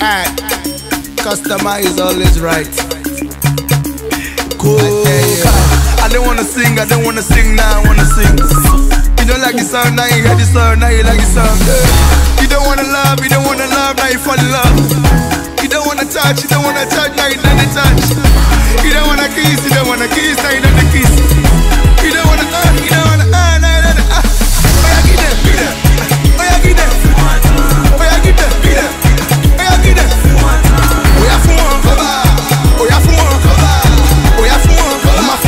Alright, customer is always right. Cool. I don't wanna sing now, I wanna sing. You don't like the song, now you hear the song, now you like the song. You don't wanna love, now you fall in love. You don't wanna touch, now you done the touch. You don't wanna kiss, now you done the kiss. You don't wanna now you done the Oh yeah, give them, give them. Oh yeah, give them. Oh yeah, give them, give them. Oh yeah, give them. Oh yeah, for one, oh yeah, for one, oh yeah, for one,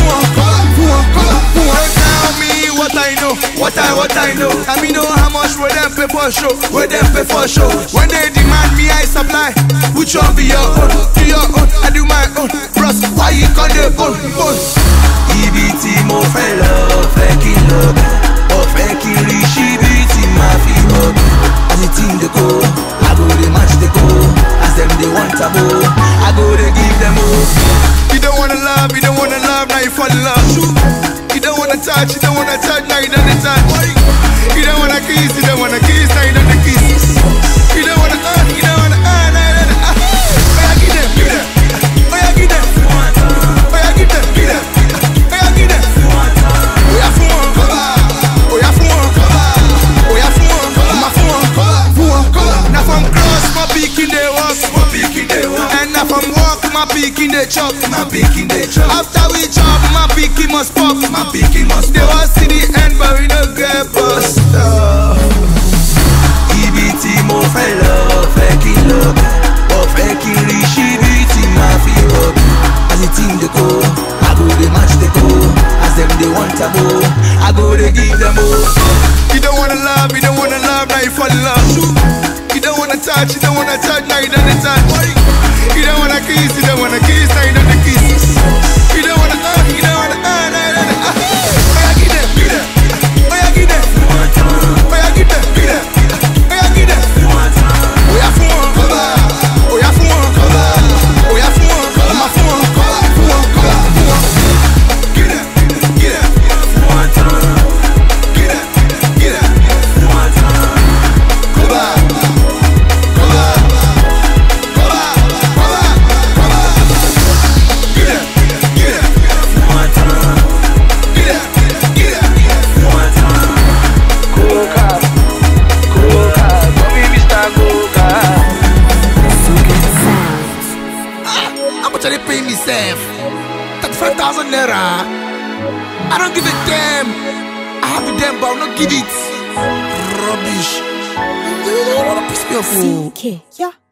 tell me what I know, what I know. Let me know how much will them pay for show, will them pay for show. When they demand me, I supply. Which one be your own? Do your own, I do my own. Bros, why you call the bone? EBT mo fẹ́ lọ, fẹ́ kí n lọ bẹ̀. Ó fẹ́ kí n rí ṣíbítì máa fi mọ̀ bẹ̀. As the team dey go, I go dey match dey go. As them dey want abo, I go dey give them hope. You don't wanna love, now you fall in love. You don't wanna touch, now you done the touch. You don't wanna kiss, now you done the kiss. You don't wanna now you done the Oh yeah, give them, give them. Oh yeah, give them. Oh yeah, give them, give them. Oh yeah, give them. Oh yeah, for one. Oh yeah, for one. Oh yeah, for one. My for one. Now from cross, my picking they walk. And now from walk, my picking they chop. After we chop, my picking must pop. They want see the end, but we don't get bust. EBT mo fẹ́ lọ, fẹ́ kí n lọ bẹ̀. Ó fẹ́ kí n rí ṣíbítì máa fi mọ̀ bẹ̀. As the team dey go, I go dey match dey go. As them dey want abo, I go dey give them hope. You don't wanna love, now you fall in love. You don't wanna touch, now you done the touch. You don't wanna kiss, now you done the kiss. You don't wanna now you done the Oh yeah, give them, give them. Oh yeah, give them. Oh yeah, give them, give them. Oh yeah, give them. Oh yeah, for one. Oh yeah, for one. Oh yeah, for one. My for one. Give them, give them. Give them, give them. Come back. Give them, give them. Give them. How much are they paying me, Seth? 35,000 naira. I don't give a damn. I have a damn, but I'll not give it. Rubbish. Piss me off. CK, yeah.